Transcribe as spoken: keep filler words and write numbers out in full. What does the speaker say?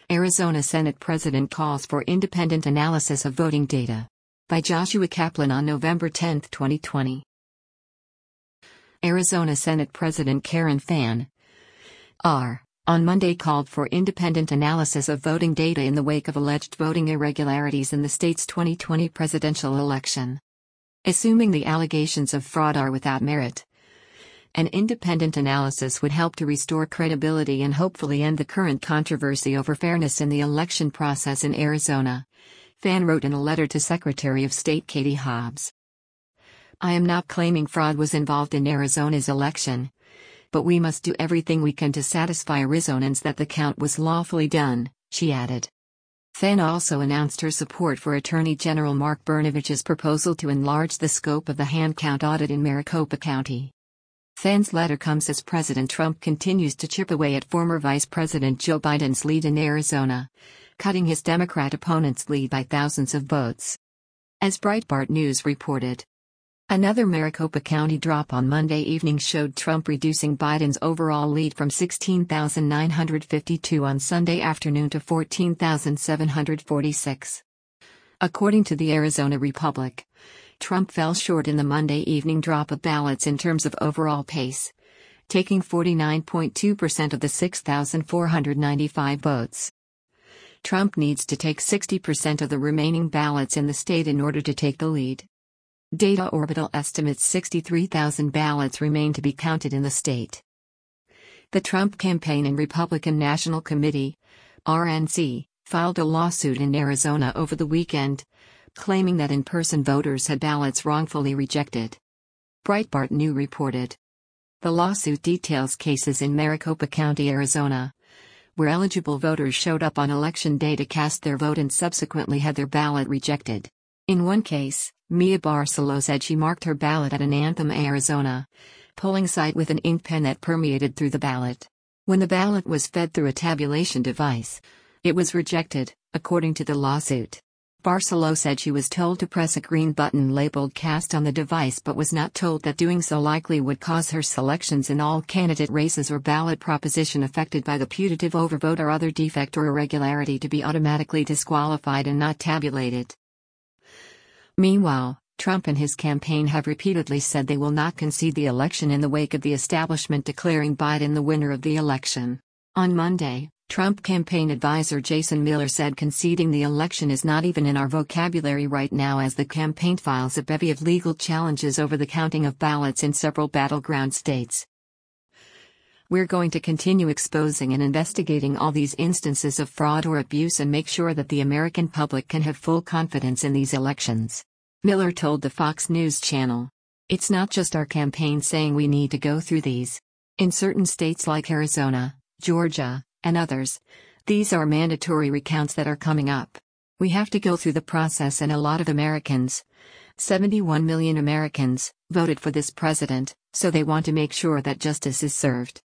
Arizona Senate President calls for independent analysis of voting data. By Joshua Kaplan on November tenth, twenty twenty. Arizona Senate President Karen Fann R. on Monday called for independent analysis of voting data in the wake of alleged voting irregularities in the state's twenty twenty presidential election. Assuming the allegations of fraud are without merit, an independent analysis would help to restore credibility and hopefully end the current controversy over fairness in the election process in Arizona, Fann wrote in a letter to Secretary of State Katie Hobbs. I am not claiming fraud was involved in Arizona's election, but we must do everything we can to satisfy Arizonans that the count was lawfully done, she added. Fann also announced her support for Attorney General Mark Brnovich's proposal to enlarge the scope of the hand count audit in Maricopa County. Fann's letter comes as President Trump continues to chip away at former Vice President Joe Biden's lead in Arizona, cutting his Democrat opponent's lead by thousands of votes. As Breitbart News reported, another Maricopa County drop on Monday evening showed Trump reducing Biden's overall lead from sixteen thousand nine hundred fifty-two on Sunday afternoon to fourteen thousand seven hundred forty-six. According to the Arizona Republic, Trump fell short in the Monday evening drop of ballots in terms of overall pace, taking forty-nine point two percent of the six thousand four hundred ninety-five votes. Trump needs to take sixty percent of the remaining ballots in the state in order to take the lead. Data Orbital estimates sixty-three thousand ballots remain to be counted in the state. The Trump Campaign and Republican National Committee, R N C, filed a lawsuit in Arizona over the weekend, claiming that in-person voters had ballots wrongfully rejected. Breitbart News reported. The lawsuit details cases in Maricopa County, Arizona, where eligible voters showed up on election day to cast their vote and subsequently had their ballot rejected. In one case, Mia Barcelo said she marked her ballot at an Anthem, Arizona, polling site with an ink pen that permeated through the ballot. When the ballot was fed through a tabulation device, it was rejected, according to the lawsuit. Barcelo said she was told to press a green button labeled Cast on the device but was not told that doing so likely would cause her selections in all candidate races or ballot proposition affected by the putative overvote or other defect or irregularity to be automatically disqualified and not tabulated. Meanwhile, Trump and his campaign have repeatedly said they will not concede the election in the wake of the establishment declaring Biden the winner of the election. On Monday, Trump campaign advisor Jason Miller said conceding the election is not even in our vocabulary right now as the campaign files a bevy of legal challenges over the counting of ballots in several battleground states. We're going to continue exposing and investigating all these instances of fraud or abuse and make sure that the American public can have full confidence in these elections, Miller told the Fox News channel. It's not just our campaign saying we need to go through these. In certain states like Arizona, Georgia, and others, these are mandatory recounts that are coming up. We have to go through the process, and a lot of Americans, seventy-one million Americans, voted for this president, so they want to make sure that justice is served.